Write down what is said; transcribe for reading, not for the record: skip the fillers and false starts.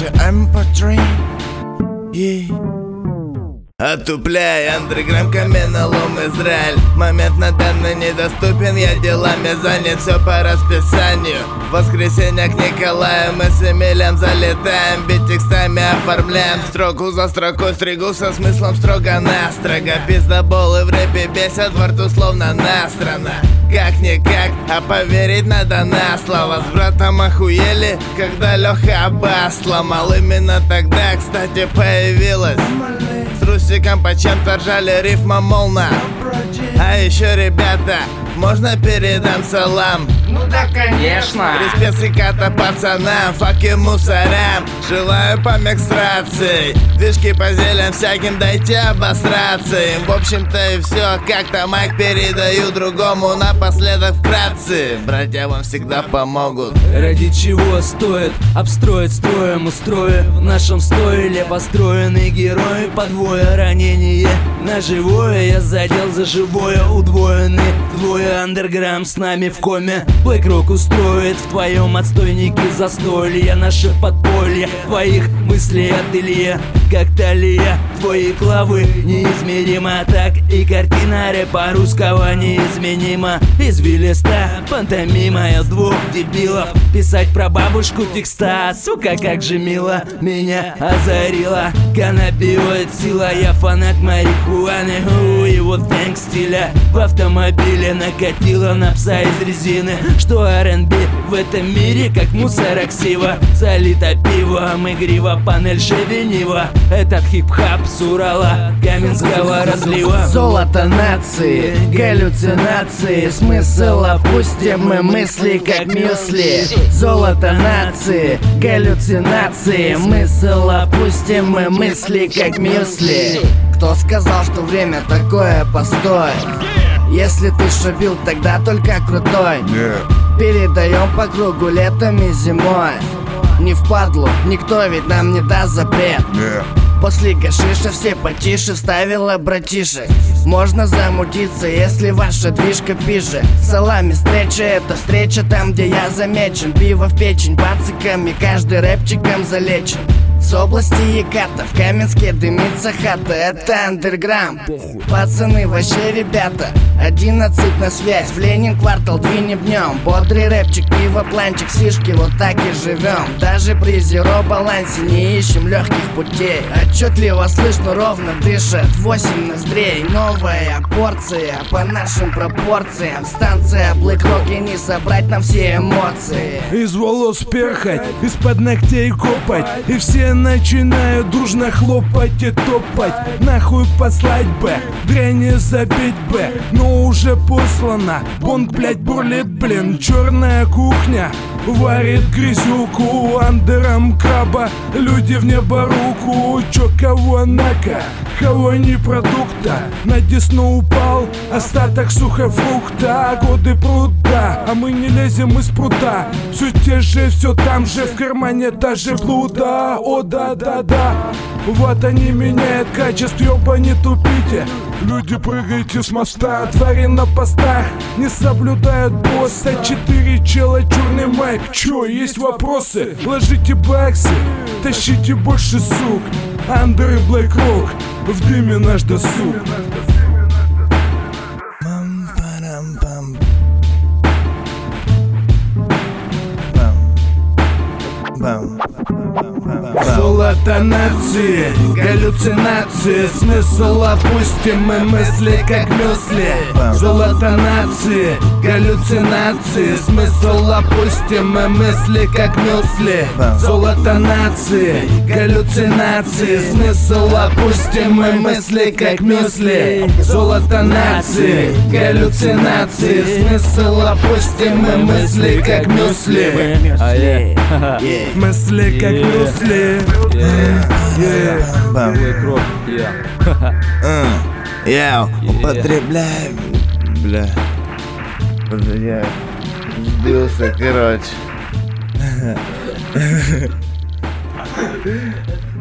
слушайте MP3. Отупляй, андерграм, каменолом, Израиль. Момент на данный недоступен, я делами занят, все по расписанию. Воскресенье к Николаю, мы с Эмилем залетаем, бит текстами оформляем, строку за строкой стригу со смыслом строго-настрого. Пиздоболы в рэпе бесят, во рту словно насрано. Как-никак, а поверить надо на слово. С братом охуели, когда Леха бас сломал. Именно тогда, кстати, появилась с Русиком по чем-то ржали, рифма молна. А еще, ребята, можно передам салам? Ну да, конечно. Респект сиката пацанам, факи мусорам. Желаю помекстрации, движки по зелям всяким, дайте обосраться им. В общем-то и все, как-то майк передаю другому напоследок вкратце. Братья вам всегда помогут. Ради чего стоит обстроить строем, устроив в нашем стойле построенный герой. По двое ранение на живое, я задел за живое, удвоенный двое. Андерграм с нами в коме, Блэкрок устроит в твоем отстойнике застолье. Наше подполье твоих мыслей ателье, как талия твоей главы неизмеримо. Так и картина рэпа русского неизменима. Извилиста пантомима, я двух дебилов писать про бабушку текста. Сука, как же мило меня озарила каннабиоид сила. Я фанат марихуаны, и вот гэнг стиля в автомобиле накатила на пса из резины. Что R&B в этом мире как мусороксива. Залито пивом, игриво, панель шевенива. Этот хип-хап с Урала, Каменского разлива. Золото нации, галлюцинации, смысл опустим мы мысли как мюсли. Золото нации, галлюцинации, смысл опустим мы мысли как мюсли. Кто сказал, что время такое постой? Если ты шабил, тогда только крутой. Передаем по кругу летом и зимой. Не впадлу, никто ведь нам не даст запрет. После гашиша все потише, вставила братишек. Можно замутиться, если ваша движка пиже. Салами встреча, это встреча там, где я замечен. Пиво в печень, бациками, каждый рэпчиком залечен. С области Еката, в Каменске дымится хата. Это андерграм, пацаны вообще ребята. 11 на связь, в Ленин квартал двинем днем. Бодрый рэпчик, пиво, планчик, сишки, вот так и живем. Даже при зеро балансе не ищем легких путей. Отчетливо слышно, ровно дышат 8 ноздрей. Новая порция по нашим пропорциям. Станция Блэкрок, и не собрать нам все эмоции. Из волос перхать, из-под ногтей копать, и все начинают дружно хлопать и топать. Нахуй послать бы, дрянь забить бы, но уже послано. Бонг, блять, бурлит, блин, черная кухня варит грязюку. Андером краба, люди в небо руку. Чё, кого нака, кого не продукта. На десну упал остаток сухофрукта. Годы пруда, а мы не лезем из пруда. Все те же, все там же, в кармане та же блуда. О да-да-да, вот они меняют качество, ёба не тупите. Люди, прыгайте с моста, твари на постах не соблюдают босса. 4 чела, черный майк, чё, есть вопросы? Ложите баксы, тащите больше сук. Андер и Блэкрок, в дыме наш досуг. Золото нации, галлюцинации, смысл опустим мы мысли как мюсли. Золото нации, галлюцинации, смысл опустим мы мысли как мюсли. Золото нации, галлюцинации, смысл опустим мы мысли как мюсли. Золото нации, галлюцинации, смысл опустим мы мысли как мюсли. Мысли как мюсли. Я употребляю. Бля. Я сбился, короче.